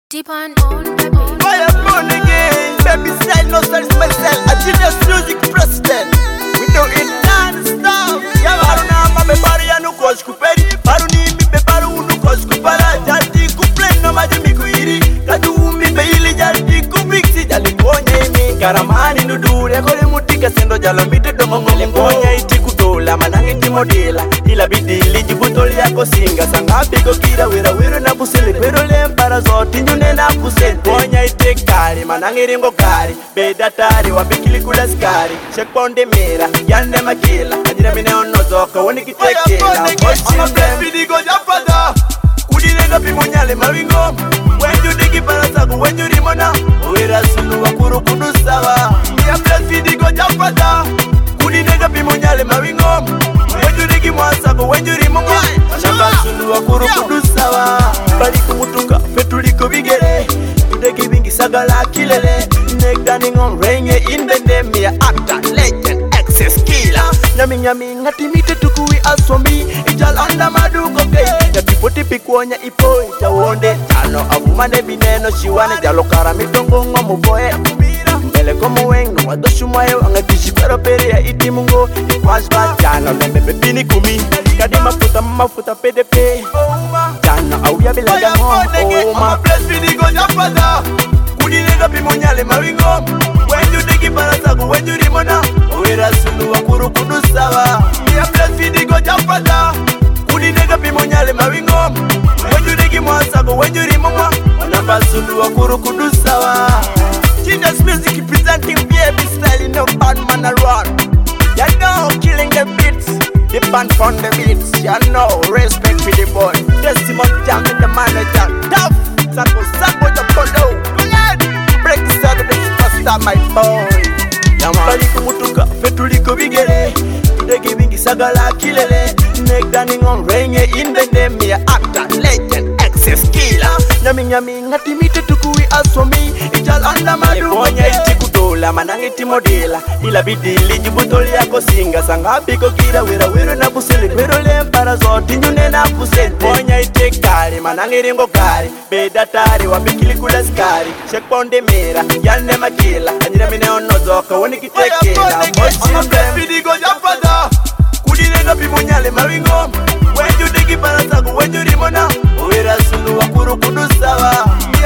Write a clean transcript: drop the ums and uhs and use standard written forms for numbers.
Deep on baby. Fire born again, baby style, no style is myself. A genius music president. We do it non-stop. Ya baruna mame bari ya nukos kuperi. Baruni mipe baru unukos kupara. Jati kuplay no majimi kuiri. Kadu mipe ili jati kupiksi. Jali konya imi karamani nudure. Kore mutika sendo jalo mite domongo. Konya iti kutola manangi timodela. Ila bidili jibutoli yako singa. Sangapi ko kira wira wira na busili. Pero lempara zoti nyune na kusente. Konya ite kari manangi ringo kari. Bedatari wabikili kula skari. Shekponde mera yande makila. Ajira mine onozoka woni kitekela. Ama blessed go jafada. Kudine gapi monyale mawingo. Wenju digi parasaku wenju rimona. Uwira sunu wakuru kudusawa. Ya blessed go jafada. Kudine gapi monyale mawingo. Wenju digi mwasaku wenju rimona. Shamba sunu wakuru kudusawa. Bari kumutuka fetuliko bigere. Tudegi bingi sagala kilele. Negdani ngon renye indende miya actor legend excess killer. Nyami ngati mite tukui asombi. Ijal anda maduko kei. Nyati poti pikuonya ipo ijawonde. Jano avumane bineno shiwane. Jalo kara mitongo ngomu boe. Mbele komu wengo wadoshu mwayo. Angatishi kwero peri ya iti mungo. Ikwashba jano lembe pepini kumi. Kadima mafuta PDP. Jano awuya bilaga home. Oma blessed go jafada. Kudine gapi monyale mawingo. Wenju digi parasaku wenju rimona. Uwira sunu wakuru kudusawa. Ya blessed go jafada. Kudine gapi monyale mawingo. Wenju digi mwasaku wenju rimona. Namba sunu wakuru kudusawa. Genius music presenting baby style. No bad man around. You know killing the beats. The band from the beats. You know respect for the boy. Testimony jam in the manager. Tough. Sako the photo. Break the sound of the superstar, my boy. Bali kumutuka fetuliko bigere. Tudegi bingi sagala kilele. Negdani ngon renye indende miya actor legend excess killer. Nyami ngati mite tukui asombi. Ijal anda maduko konya iti kutola manangi timodela. Ila bidili jibutoli yako singa. Sangapi ko kira wira wira na busili. Pero lempara zoti nyune na kusente. Konya ite kari manangi ringo kari. Bedatari wabikili kula skari. Shekponde mera yande makila. Ajira mine onozoka woni kitekela. Ama blessed go jafada. Kudine gapi monyale mawingo. Wenju digi parasaku wenju rimona. Uwira sunu wakuru kudusawa.